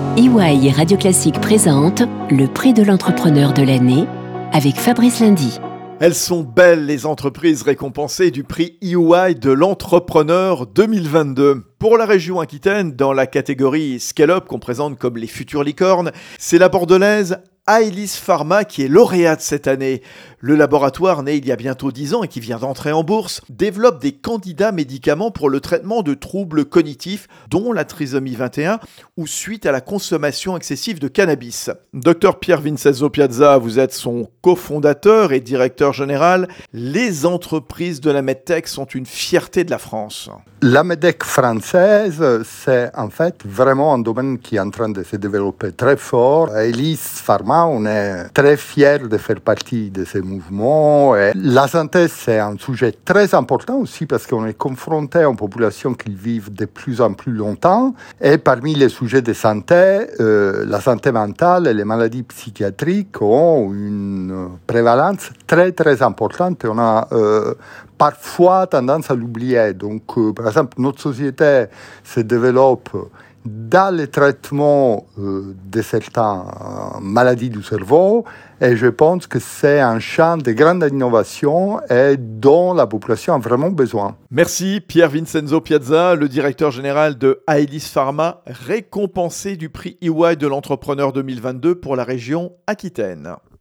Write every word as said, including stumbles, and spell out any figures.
E Y et Radio Classique présentent le prix de l'entrepreneur de l'année avec Fabrice Lundy. Elles sont belles les entreprises récompensées du prix E Y de l'entrepreneur deux mille vingt-deux. Pour la région Aquitaine, dans la catégorie Scale-up qu'on présente comme les futures licornes, c'est la bordelaise Aelis Pharma qui est lauréate cette année. Le laboratoire, né il y a bientôt dix ans et qui vient d'entrer en bourse, développe des candidats médicaments pour le traitement de troubles cognitifs, dont la trisomie vingt et un, ou suite à la consommation excessive de cannabis. Docteur Pierre Vincenzo Piazza, vous êtes son cofondateur et directeur général. Les entreprises de la MedTech sont une fierté de la France. La MedTech française, c'est en fait vraiment un domaine qui est en train de se développer très fort. Aelis Pharma, on est très fiers de faire partie de ces mouvements. Et la santé, c'est un sujet très important aussi parce qu'on est confronté à une population qui vit de plus en plus longtemps. Et parmi les sujets de santé, euh, la santé mentale et les maladies psychiatriques ont une prévalence très très importante. Et on a euh, parfois tendance à l'oublier. Donc, euh, par exemple, notre société se développe dans le traitement euh, de certaines euh, maladies du cerveau, et je pense que c'est un champ de grande innovation et dont la population a vraiment besoin. Merci Pierre Vincenzo Piazza, le directeur général de Aelis Pharma, récompensé du prix E Y de l'entrepreneur deux mille vingt-deux pour la région Aquitaine.